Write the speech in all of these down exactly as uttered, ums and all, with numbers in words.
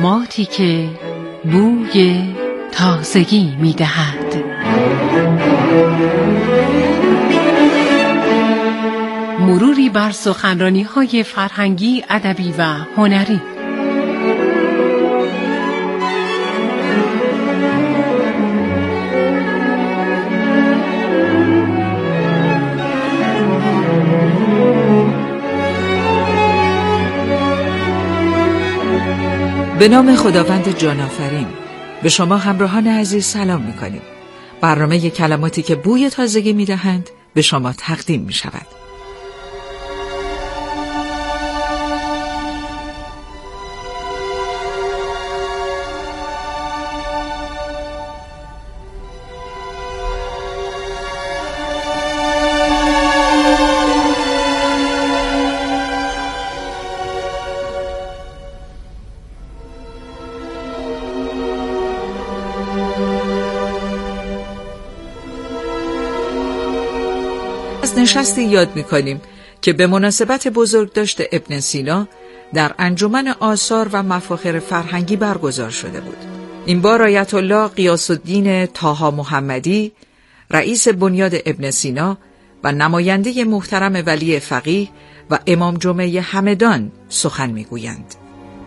کلماتی که بوی تازگی می دهد. مروری بر سخنرانی‌های فرهنگی، ادبی و هنری. به نام خداوند جان آفرین. به شما همراهان عزیز سلام می‌کنیم. برنامه کلماتی که بوی تازگی می‌دهند به شما تقدیم می‌شود. از نشستی یاد می‌کنیم که به مناسبت بزرگداشت ابن سینا در انجمن آثار و مفاخر فرهنگی برگزار شده بود. این بار آیت الله غیاث الدین طاها محمدی، رئیس بنیاد ابن سینا و نماینده محترم ولی فقیه و امام جمعه همدان سخن می‌گویند.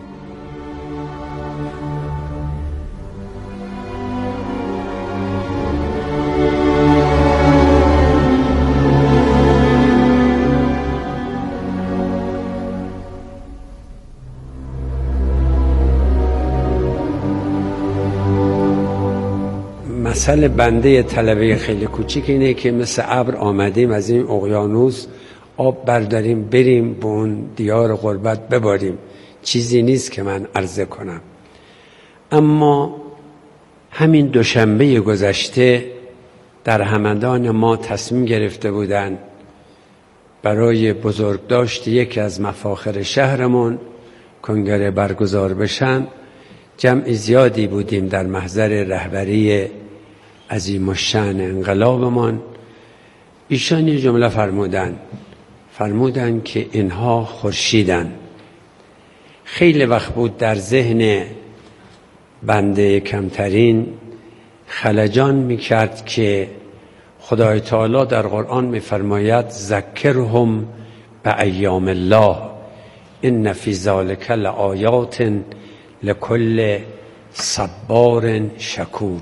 مثل بنده طلبه خیلی کوچیک اینه که مثل ابر آمدیم از این اقیانوس آب برداریم بریم به اون دیار غربت بباریم. چیزی نیست که من عرضه کنم. اما همین دوشنبه گذشته در همدان ما تصمیم گرفته بودن برای بزرگداشت یکی از مفاخر شهرمون کنگره برگزار بشن. جمع زیادی بودیم در محضر رهبری عظیم الشأن انقلابمان. ایشان یه جمله فرمودن فرمودن که اینها خورشیدن. خیلی وقت بود در ذهن بنده کمترین خلجان میکرد که خدای تعالی در قرآن میفرماید ذکرهم به ایام الله ان فی ذلک لآیات لکل صبار شکور.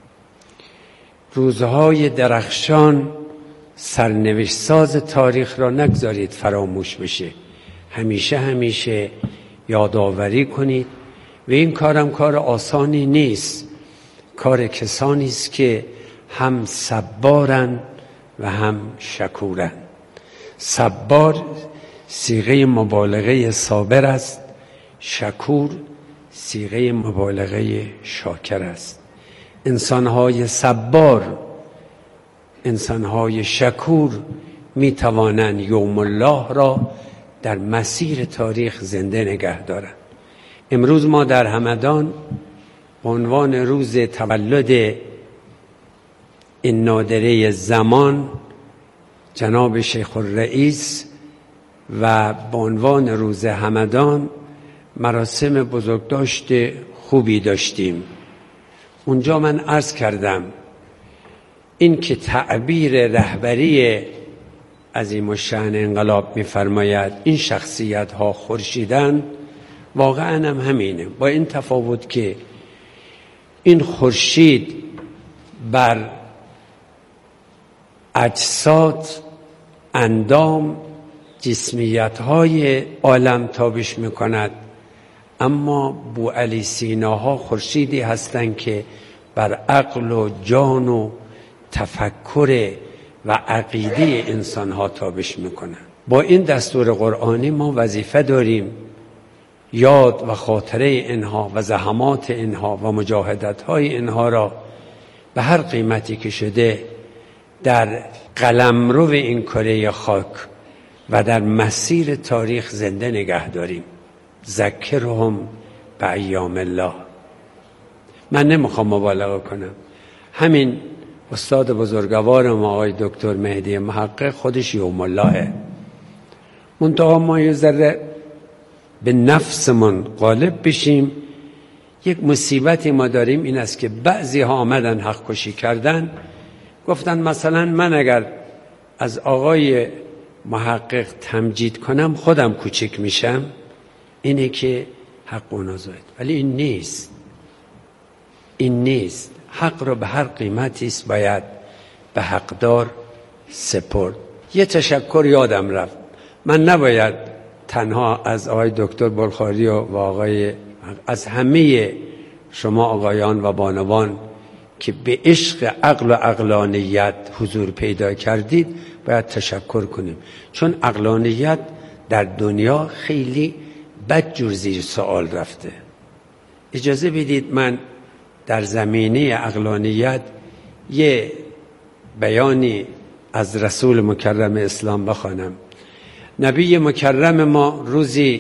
روزهای درخشان سرنوشت ساز تاریخ را نگذارید فراموش بشه. همیشه همیشه یادآوری کنید و این کارم کار آسانی نیست. کار کسانی است که هم صبارن و هم شکورن. صبار صیغه مبالغه صابر است، شکور صیغه مبالغه شاکر است. انسان‌های صبار، انسان‌های شکور می توانند یوم الله را در مسیر تاریخ زنده نگه دارند. امروز ما در همدان به عنوان روز تولد این نادره زمان جناب شیخ الرئیس و به عنوان روز همدان مراسم بزرگداشت خوبی داشتیم. اونجا من عرض کردم این که تعبیر رهبری عظیم الشأن انقلاب می‌فرماید این شخصیت ها خورشیدن، واقعا هم همینه، با این تفاوت که این خورشید بر اجساد، اندام، جسمیت های عالم تابش میکند، اما بوعلی سیناها خورشیدی هستند که بر عقل و جان و تفکر و عقیده انسان ها تابش میکنند. با این دستور قرآنی ما وظیفه داریم یاد و خاطره اینها و زحمات اینها و مجاهدت های اینها را به هر قیمتی که شده در قلمرو این کره خاک و در مسیر تاریخ زنده نگه داریم. ذکرهم به ایام الله. من نمیخوام مبالغه کنم، همین استاد بزرگوار ما آقای دکتر مهدی محقق خودش یوم اللهه. منتها ما یه ذره به نفسمون غالب بشیم یک مصیبتی ما داریم این است که بعضی ها آمدن حق کشی کردن، گفتن مثلا من اگر از آقای محقق تمجید کنم خودم کوچک میشم، اینه که حق اونا زاید. ولی این نیست، این نیست. حق رو به هر قیمتی است باید به حقدار سپرد. یه تشکر یادم رفت، من نباید تنها از آقای دکتر بلخاری و آقای از همه شما آقایان و بانوان که به عشق عقل و عقلانیت حضور پیدا کردید باید تشکر کنیم، چون عقلانیت در دنیا خیلی بدجور زیر سوال رفته. اجازه بدید من در زمینه عقلانیت یه بیانی از رسول مکرم اسلام بخوانم. نبی مکرم ما روزی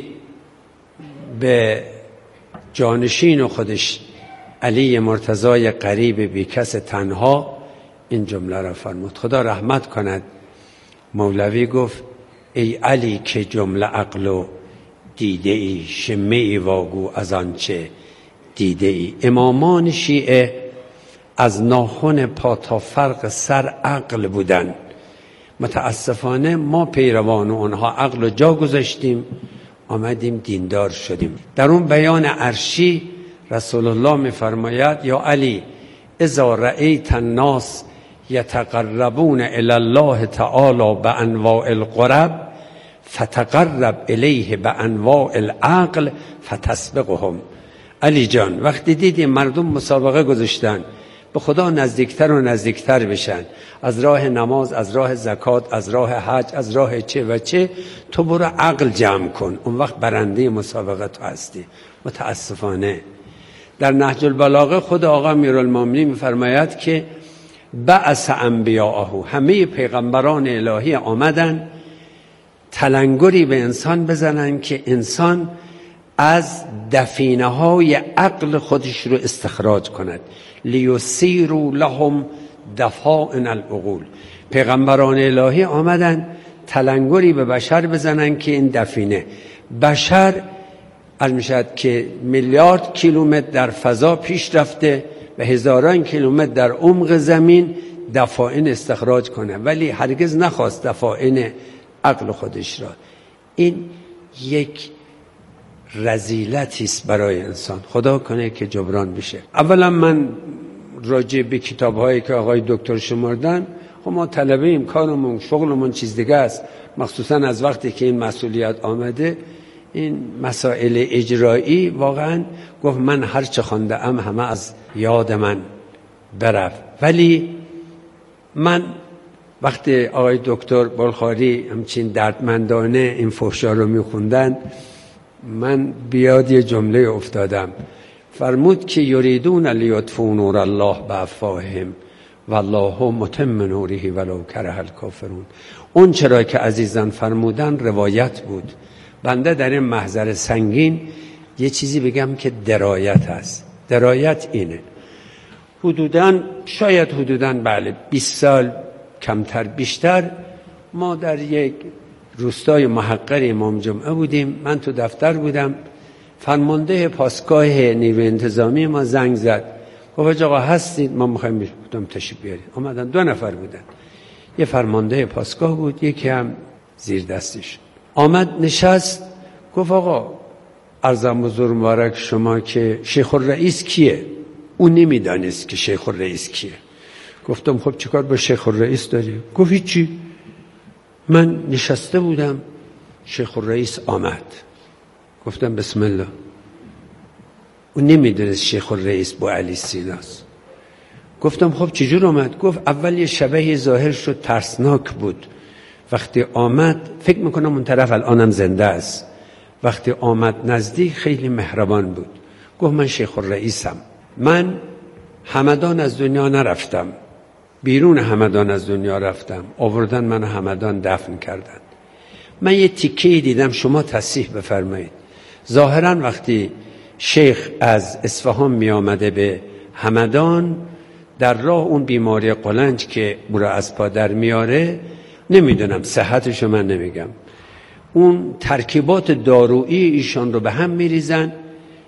به جانشین و خودش علی مرتضای قریب بی کس تنها این جمله را فرمود. خدا رحمت کند. مولوی گفت ای علی که جمله عقل و دیده ای، شمه ای واگو از آنچه دیده ای. امامان شیعه از ناخن پا تا فرق سر عقل بودن. متاسفانه ما پیروان اونها عقل رو جا گذاشتیم، آمدیم دیندار شدیم. در اون بیان عرشی رسول الله می‌فرماید یا علی اذا رأیت الناس یتقربون الی الله تعالی بانواع القرب فتقرب الیه بانواع العقل فتسبقهم. علی جان وقتی دیدی مردم مسابقه گذاشتن به خدا نزدیکتر و نزدیکتر بشن، از راه نماز، از راه زکات، از راه حج، از راه چه و چه، تو برو عقل جمع کن، اون وقت برنده مسابقه تو هستی. متاسفانه در نهج البلاغه خود آقا امیرالمومنین میفرماید که بعث انبیاءه، همه پیغمبران الهی آمدن تلنگری به انسان بزنن که انسان از دفینه های عقل خودش رو استخراج کند. لیسیروا لهم دفائن العقول. پیغمبران الهی آمدن تلنگری به بشر بزنن که این دفینه بشر از میشد که میلیارد کیلومتر در فضا پیش رفته و هزاران کیلومتر در عمق زمین دفائن استخراج کنه، ولی هرگز نخواست دفائن عقل خودش را. این یک رذیلتی است برای انسان، خدا کنه که جبران بشه. اولا من راجع به کتاب‌هایی که آقای دکتر شمردن، خب ما طلبه ایم، کارمون شغلمون چیز دیگه است، مخصوصا از وقتی که این مسئولیت آمده. این مسائل اجرایی واقعا گفت من هر چه خوانده ام همه از یاد من برفت. ولی من وقتی آقای دکتر بلخاری همچین دردمندانه این فحشا رو میخوندن، من بیاد یه جمله افتادم. فرمود که یریدون لیطفئوا نور الله بافواههم والله متم نوره ولو کره الکافرون. اون چرا که عزیزان فرمودن روایت بود. بنده در این محضر سنگین یه چیزی بگم که درایت هست. درایت اینه، حدوداً شاید حدوداً بله بیست سال کمتر بیشتر ما در یک روستای محقر امام جمعه بودیم. من تو دفتر بودم، فرمانده پاسگاه نیروی انتظامی ما زنگ زد، گفت آقا هستید ما میخوایم بودم تشریف بیارید. اومدن، دو نفر بودن، یه فرمانده پاسگاه بود یکی هم زیر دستش. آمد نشست، گفت آقا عرضم حضور مبارک شما که شیخ الرئیس کیه؟ اون نمیدانست که شیخ الرئیس کیه. گفتم خب چیکار با شیخ الرئیس داری؟ گفت هیچی، من نشسته بودم شیخ الرئیس آمد. گفتم بسم الله. اون نمیدونست شیخ الرئیس با علی سیناست. گفتم خب چجور آمد؟ گفت اول یه شبه ظاهر شد ترسناک بود، وقتی آمد فکر میکنم اون طرف الانم زنده است، وقتی آمد نزدیک خیلی مهربان بود. گفت من شیخ الرئیسم، من همدان از دنیا نرفتم، بیرون همدان از دنیا رفتم، آوردن من همدان دفن کردن. من یه تیکه دیدم، شما تصحیح بفرمایید. ظاهرا وقتی شیخ از اصفهان می آمده به همدان، در راه اون بیماری قلنج که او را از پا در میاره، نمیدونم صحتشو من نمیگم، اون ترکیبات دارویی ایشان رو به هم میریزن،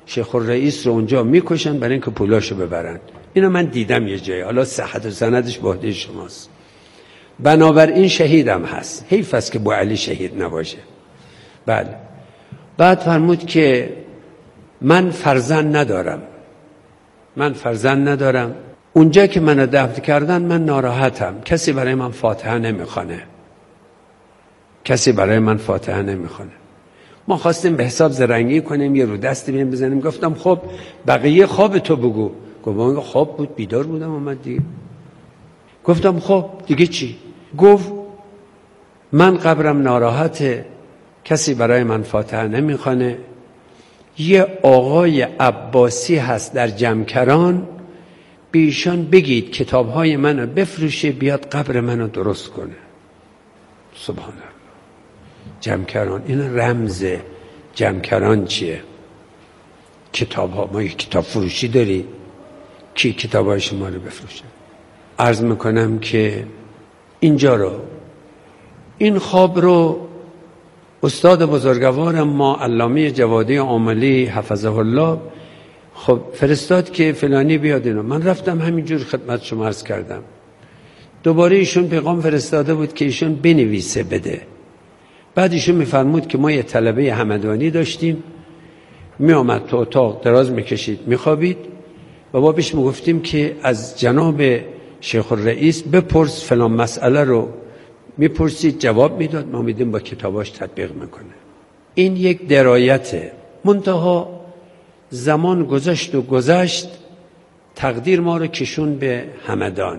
شیخ الرئیس رو اونجا میکشن برای اینکه پولاشو ببرن. اینو من دیدم یه جایی، حالا صحت و سندش به عهده شماست. بنابراین شهیدم هست، حیف است که بوعلی شهید نباشه. بله. بعد فرمود که من فرزند ندارم، من فرزند ندارم، اونجا که منو دفن کردن من ناراحتم، کسی برای من فاتحه نمیخونه، کسی برای من فاتحه نمیخونه. ما خواستیم به حساب زرنگی کنیم، یه رو دستی بیم بزنیم. گفتم خب بقیه خواب تو بگو. گفت خواب بود، بیدار بودم اومد دیگه. گفتم خب دیگه چی؟ گفت من قبرم ناراحته، کسی برای من فاتحه نمیخونه. یه آقای عباسی هست در جمکران، بیشان بگید کتابهای منو بفروشه بیاد قبر منو درست کنه. سبحان الله. جمکران، این رمز جمکران چیه؟ کتاب ها. ما یک کتاب فروشی داری؟ کی کتاب های شما رو بفروشه؟ عرض میکنم که اینجا رو، این خواب رو استاد بزرگوار ما علامه جوادی عاملی حفظه الله خب فرستاد که فلانی بیاد اینو. من رفتم همینجور خدمت شما عرض کردم. دوباره ایشون پیغام فرستاده بود که ایشون بنویسه بده. بعد ایشون میفرمود که ما یه طلبه همدانی داشتیم، می آمد تو اتاق دراز میکشید میخوابید و ما بهش میگفتیم که از جناب شیخ الرئیس بپرس فلان مسئله رو، میپرسید جواب میداد، ما میدیم با کتاباش تطبیق میکنه. این یک درایته. منتها زمان گذشت و گذشت، تقدیر ما رو کشون به همدان.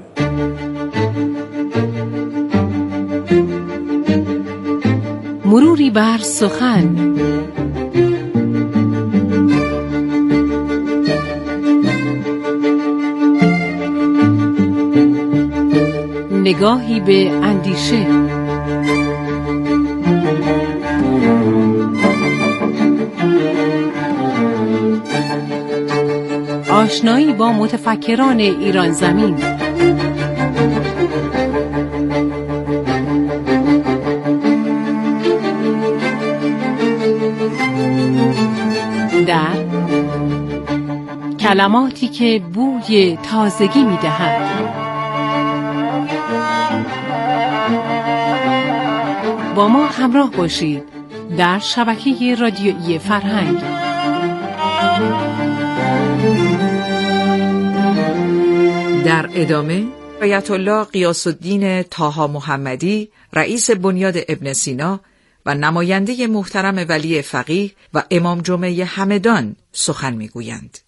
مروری بر سخن. نگاهی به اندیشه. آشنایی با متفکران ایران زمین. در کلماتی که بوی تازگی می‌دهند. با ما همراه باشید در شبکه رادیویی فرهنگ. در ادامه آیت الله غیاث الدین طاها محمدی، رئیس بنیاد ابن سینا و نماینده محترم ولی فقیه و امام جمعه همدان سخن میگویند.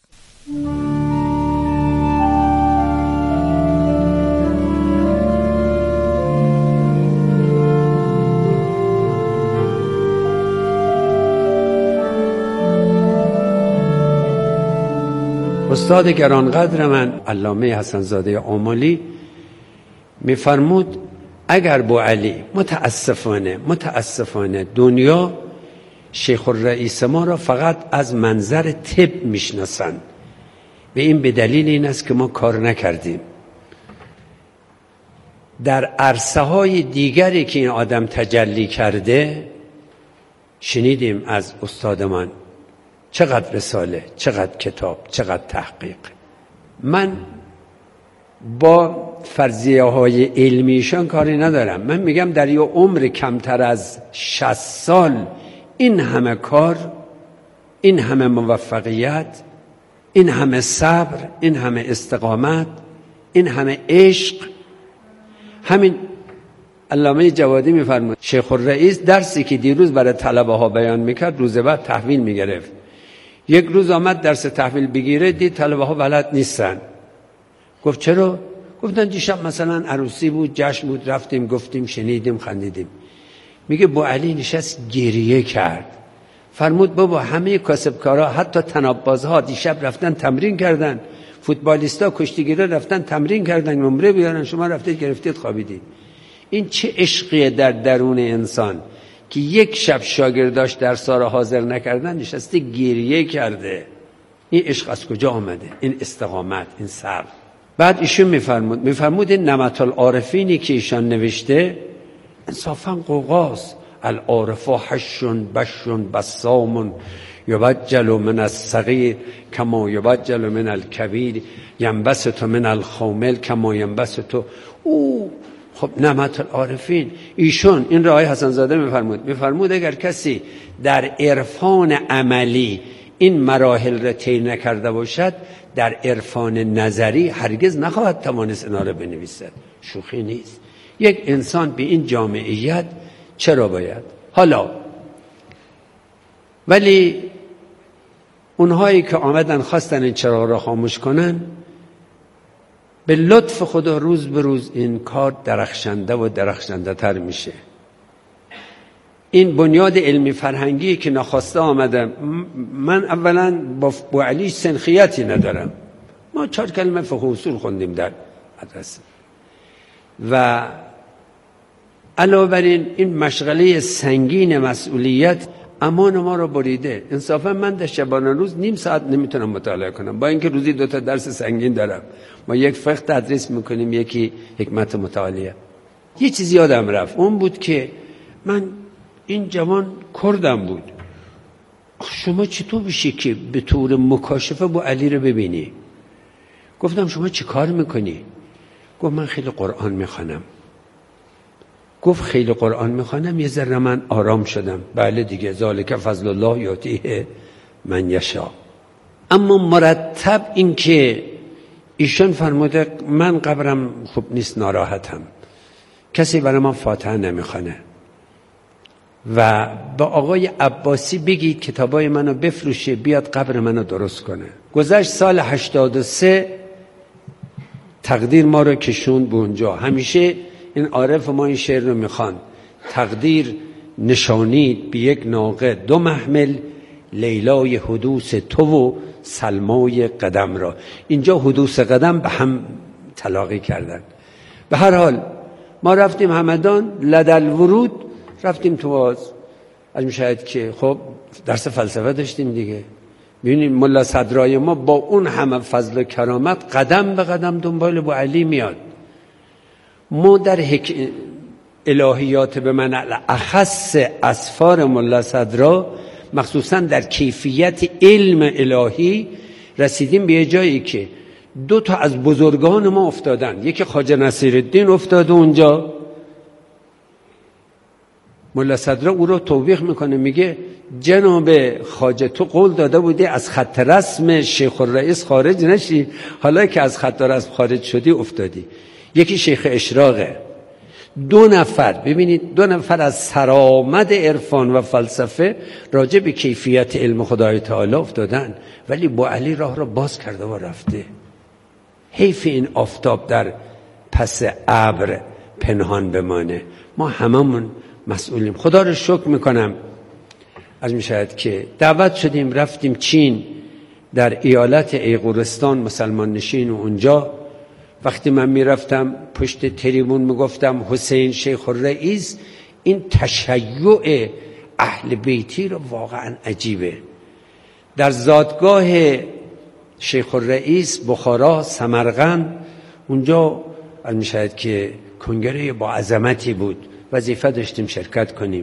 استاد گرانقدر من علامه حسن زاده عاملی میفرمود اگر بوعلی متاسفانه متاسفانه دنیا شیخ الرئیس ما را فقط از منظر طب میشناسن، به این به دلیل این است که ما کار نکردیم. در عرصه های دیگری که این آدم تجلی کرده شنیدیم از استادمان، چقدر رساله، چقدر کتاب، چقدر تحقیق. من با فرضیه های علمیشان کاری ندارم. من میگم در یه عمر کمتر از شصت سال این همه کار، این همه موفقیت، این همه صبر، این همه استقامت، این همه عشق. همین علامه جوادی میفرمود شیخ الرئیس درسی که دیروز برای طلبه ها بیان میکرد روز بعد تحویل میگرفت. یک روز آمد درس تحویل بگیره، دید طلبه ها بلد نیستن. گفت چرا؟ گفتن دیشب مثلا عروسی بود، جشن بود، رفتیم گفتیم شنیدیم خندیدیم. میگه بوعلی نشست گریه کرد. فرمود بابا همه کاسبکارا حتی تناببازها دیشب رفتن تمرین کردن، فوتبالیستا کشتیگیرا رفتن تمرین کردن نمره بیارن، شما رفتید گرفتید خوابیدید. این چه عشقیه در درون انسان که یک شب شاگرداش درس را حاضر نکردن نشسته گریه کرده. این عشق از کجا آمده؟ این استقامت، این صبر. بعد ایشون میفرمود میفرمود این نمط العارفینی که ایشان نوشته انصافا قوقاست. العارف حشون بشون بسامون یبجل من الصغیر کما یبجل من الکبیر ینبسط من الخامل کما ینبسط. او خب نعمت العارفین. ایشون این را آقای حسن زاده میفرمود میفرمود اگر کسی در عرفان عملی این مراحل را طی نکرده باشد، در عرفان نظری هرگز نخواهد توانست اینا را بنویسد. شوخی نیست. یک انسان به این جامعیت چرا باید؟ حالا ولی اونهایی که آمدن خواستن این چراغ را خاموش کنن، به لطف خدا روز به روز این کار درخشنده و درخشنده تر میشه. این بنیاد علمی فرهنگی که ناخواسته آمدم، من اولا با بوعلی سنخیتی ندارم، ما چهار کلمه فقه اصول خوندیم در مدرسه و علاوه بر این این مشغله سنگین مسئولیت امان ما رو بریده. انصافا من در شبانه روز نیم ساعت نمیتونم مطالعه کنم، با اینکه روزی دو تا درس سنگین دارم. ما یک فقه تدریس میکنیم، یکی حکمت متعالیه. یه چیزی یادم رفت، اون بود که من این جوان کردم بود، شما چطور بشی که به طور مکاشفه با علی رو ببینی؟ گفتم شما چی کار میکنی؟ گفت من خیلی قرآن میخوانم. گفت خیلی قرآن میخوانم، یه ذره من آرام شدم. بله دیگه، ذالک فضل الله یعطیه من یشاء. اما مرتب این که ایشون فرموده من قبرم خوب نیست، ناراحتم، کسی برای من فاتحه نمیخوانه و با آقای عباسی بگید کتابای منو بفروشه بیاد قبر منو درست کنه. گذشت سال هشتاد و سه تقدیر ما رو کشوند به اونجا. همیشه این عارف ما این شعر رو میخوان: تقدیر نشانید به یک ناقه دو محمل، لیلای حدوث تو و سلمای قدم را. اینجا حدوث قدم به هم تلاقی کردن. به هر حال ما رفتیم همدان، لدل ورود رفتیم تو باز. از میشاید که خب درس فلسفه داشتیم دیگه. ببینید ملا صدرای ما با اون همه فضل و کرامت قدم به قدم دنبال بو علی میاد. ما در حک... الهیات به من اخص اسفار ملا صدرا، مخصوصا در کیفیت علم الهی، رسیدیم به جایی که دو تا از بزرگان ما افتادن. یکی خواجه نصیرالدین افتاده اونجا، ملا صدرا او رو توبیخ میکنه، میگه جناب خواجه تو قول داده بودی از خط رسم شیخ الرئیس خارج نشی، حالا که از خط رسم خارج شدی افتادی. یکی شیخ اشراقه. دو نفر، ببینید دو نفر از سرآمد عرفان و فلسفه راجع به کیفیت علم خدای تعالی افتادن، ولی با علی راه را باز کرده و رفته. حیف این آفتاب در پس ابر پنهان بمانه. ما هممون مسئولیم. خدا رو شکر میکنم، از میشود که دعوت شدیم رفتیم چین، در ایالت ایغورستان مسلمان نشین. و اونجا وقتی من میرفتم پشت تریبون میگفتم حسین شیخ الرئیس این تشیع اهل بیتی رو واقعا عجیبه. در زادگاه شیخ الرئیس بخارا سمرقند، اونجا از میشود که کنگره با عظمتی بود، وظیفه داشتیم شرکت کنیم.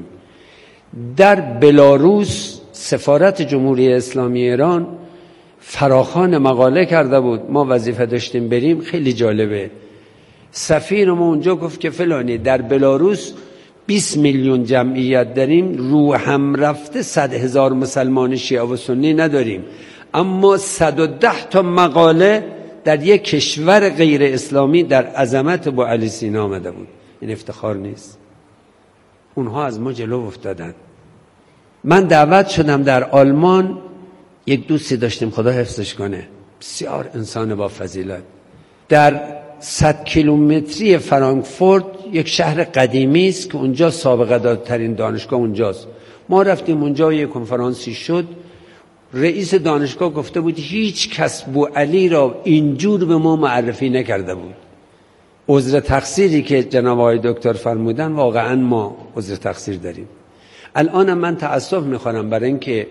در بلاروس سفارت جمهوری اسلامی ایران فراخوان مقاله کرده بود، ما وظیفه داشتیم بریم. خیلی جالبه، سفیر ما اونجا گفت که فلانی در بلاروس بیست میلیون جمعیت داریم، رو هم رفته صد هزار مسلمان شیعه و سنی نداریم، اما صد و ده تا مقاله در یک کشور غیر اسلامی در عظمت با علی سینا آمده بود. این افتخار نیست؟ اونها از ما جلو افتادن. من دعوت شدم در آلمان، یک دوستی داشتیم خدا حفظش کنه، بسیار انسان با فضیلت، در صد کیلومتری فرانکفورت یک شهر قدیمی است که اونجا سابقه دارترین دانشگاه اونجاست. ما رفتیم اونجا، یک کنفرانسی شد، رئیس دانشگاه گفته بود هیچ کس بو علی را اینجور به ما معرفی نکرده بود. عذر تقصیری که جناب آقای دکتر فرمودن، واقعا ما عذر تقصیر داریم. الان من تأسف میخوانم برای اینکه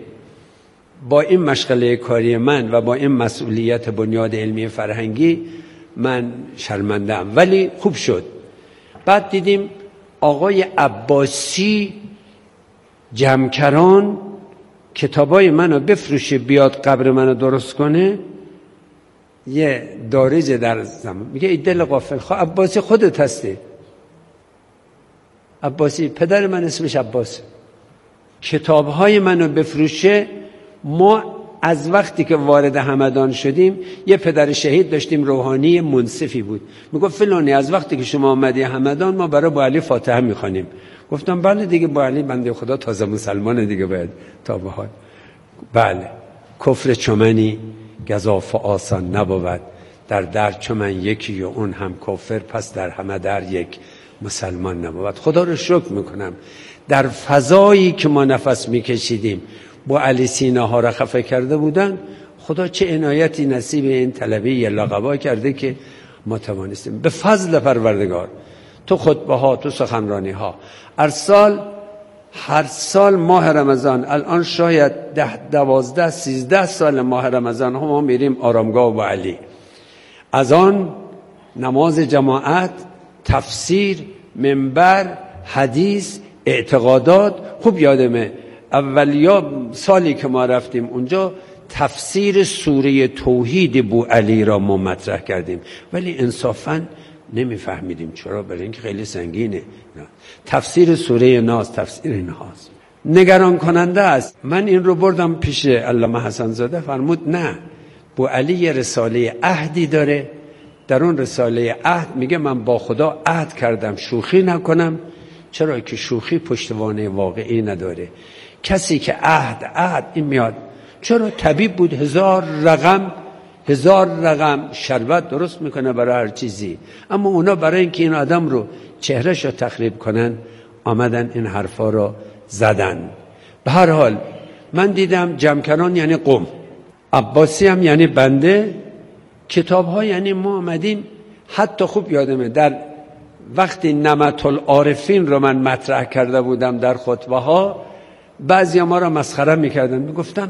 با این مشغله کاری من و با این مسئولیت بنیاد علمی فرهنگی من شرمنده‌ام، ولی خوب شد. بعد دیدیم آقای عباسی جمکران کتابای منو بفروشه بیاد قبر منو درست کنه، یه دارج در زمان میگه ای دل غافل خواه، عباسی خودت هستی. عباسی پدر من اسمش عباس. کتابهای منو بفروشه. ما از وقتی که وارد همدان شدیم یه پدر شهید داشتیم روحانی منصفی بود، میگفت فلانی از وقتی که شما آمدی همدان ما برای با علی فاتحه میخوانیم. گفتم بله دیگه، با علی بنده خدا تازه مسلمانه دیگه، باید تا به حال. بله، کفر چمنی گزاف آسان نبود، در در چمن یکی و اون هم کفر، پس در همه در یک مسلمان نبود. خدا رو شکر میکنم در فضایی که ما نفس میکشیدیم با علی سینا ها را خفه کرده بودن، خدا چه عنایتی نصیب این طلبه لقبا کرده که ما توانستیم به فضل پروردگار تو خطبه ها، تو سخنرانی ها. هر سال هر سال ماه رمضان، الان شاید ده دوازده سیزده سال ماه رمضان ها ما میریم آرامگاه با علی. از آن نماز جماعت، تفسیر، منبر، حدیث، اعتقادات. خوب یادمه اولیا سالی که ما رفتیم اونجا تفسیر سوره توحید بو علی را ما مطرح کردیم، ولی انصافاً نمیفهمیدیم. چرا؟ برای اینکه خیلی سنگینه. تفسیر سوره ناس، تفسیر ناس نگران کننده است. من این رو بردم پیش علامه حسن زاده، فرمود نه، بو علی یه رساله عهدی داره، در اون رساله عهد میگه من با خدا عهد کردم شوخی نکنم. چرا؟ که شوخی پشتوانه واقعی نداره. کسی که عهد عهد این میاد. چرا؟ طبیب بود، هزار رقم هزار رقم شربت درست میکنه برای هر چیزی، اما اونا برای اینکه این آدم رو چهرهش رو تخریب کنن آمدن این حرفا رو زدن. به هر حال من دیدم جمکنان یعنی قم، عباسی هم یعنی بنده، کتاب ها یعنی ما آمدیم. حتی خوب یادمه در وقتی نمط العارفین رو من مطرح کرده بودم در خطبه ها، بعضی ما را مسخره میکردن، میگفتن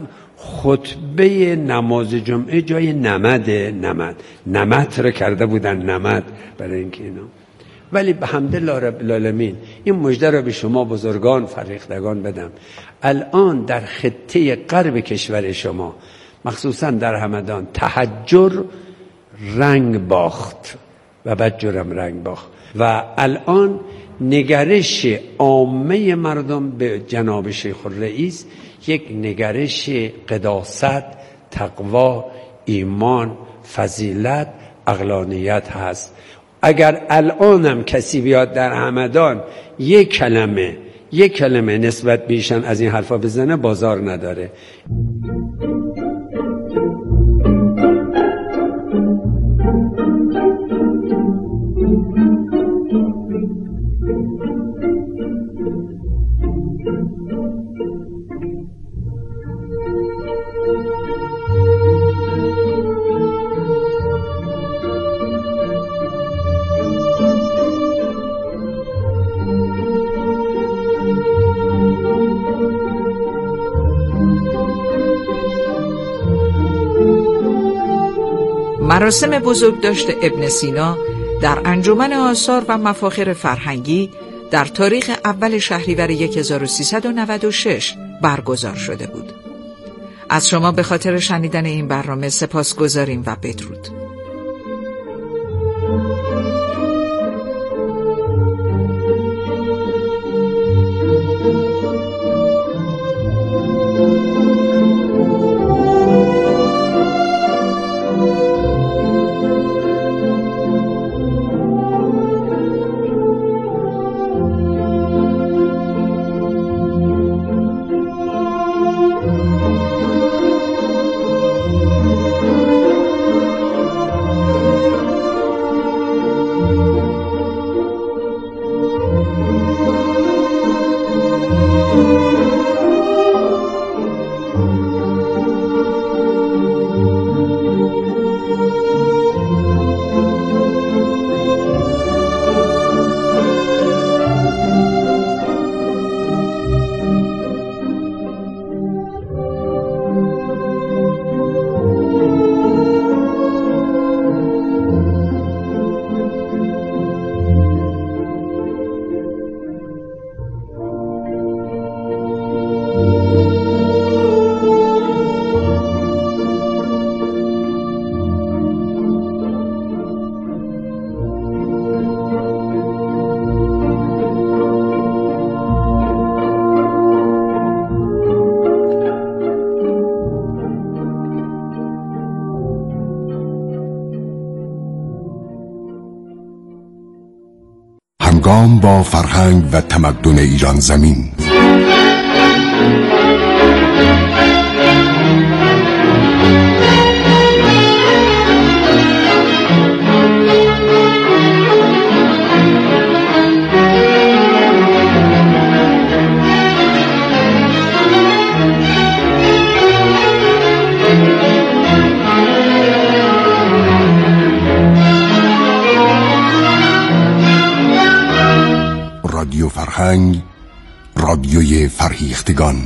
خطبه نماز جمعه جای نمده، نمد نمت رو کرده بودن نمد برای اینکه اینا. ولی به حمدالله رب العالمین این مژده را به شما بزرگان فرهیختگان بدم. الان در خطه غرب کشور شما مخصوصا در همدان تحجر رنگ باخت و بدجرم رنگ باخت و الان نگرش عامه مردم به جناب شیخ الرئیس یک نگرش قداست، تقوا، ایمان، فضیلت، عقلانیت هست. اگر الانم کسی بیاد در همدان یک کلمه یک کلمه نسبت بیشن از این حرفا بزنه، بازار نداره. مراسم بزرگداشت ابن سینا در انجمن آثار و مفاخر فرهنگی در تاریخ اول شهریور هزار و سیصد و نود و شش برگزار شده بود. از شما به خاطر شنیدن این برنامه سپاسگزاریم و بدرود. پیشگام با فرهنگ و تمدن ایران زمین. رادیو فرهنگ، رادیوی فرهیختگان.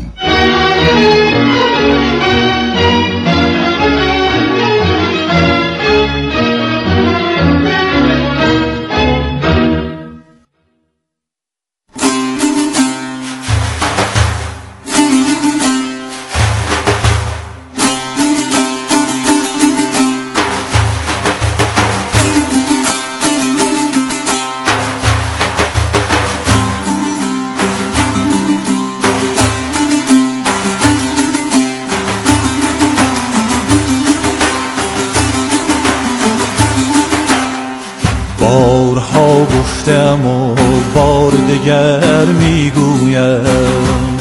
بارها گفتم و بار دگر میگویم،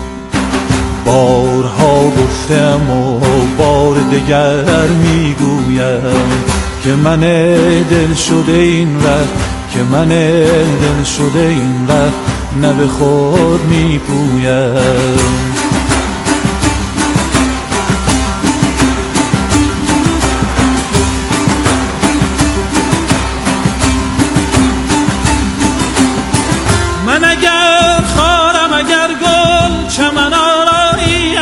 بارها گفتم و بار دگر میگویم که من دل شده این ره، که من دل شده این ره نه به خود میپویم. من اگر خارم اگر گل چمن آرایی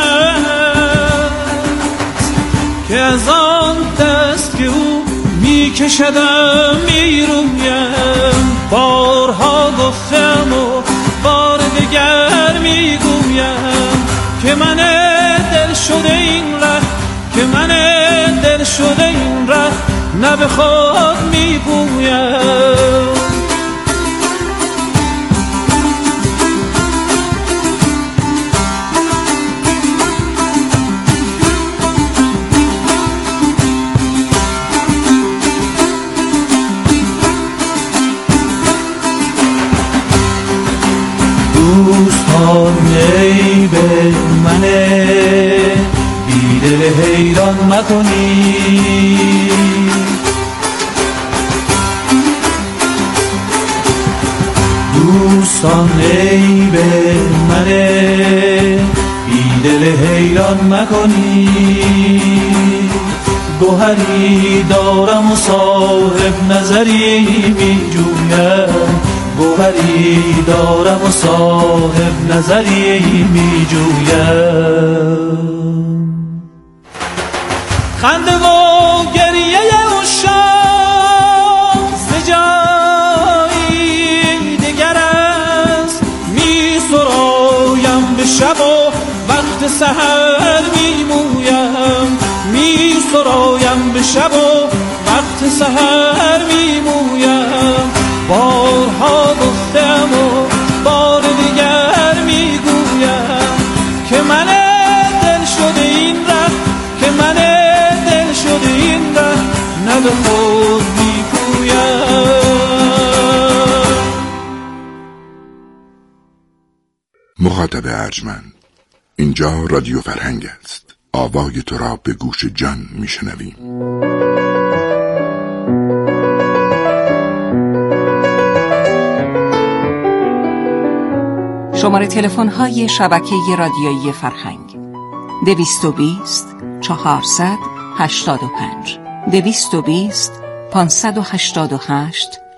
است که از آن دست که او میکشدم میرویم. بارها گفتم و بار دگر میگویم که من دل شده این ره، که من دل شده این ره نه به خود میپویم. دوستان ای به من بی دل حیران مکنی، دوستان ای به من بی دل حیران مکنی. گوهری دارم و صاحب نظری می جویم، گوهری دارم و صاحب نظری می جویم. خنده و گریه عشاق ز جایی دگر است، می سرایم به شب و وقت سحر می مویم، می سرایم به شب و وقت سحر می مویم. بارها گفتم و بار دیگر میگویم که من دل شده این ره، که من دل شده این ره نه به خود میپویم. مخاطب ارجمند، اینجا رادیو فرهنگ است. آوای تو را به گوش جان میشنویم. شماره تلفن های شبکه رادیویی فرهنگ: دویست و بیست چهارصد هشتاد و پنج، دویست و بیست پانصد و هشتاد و هشت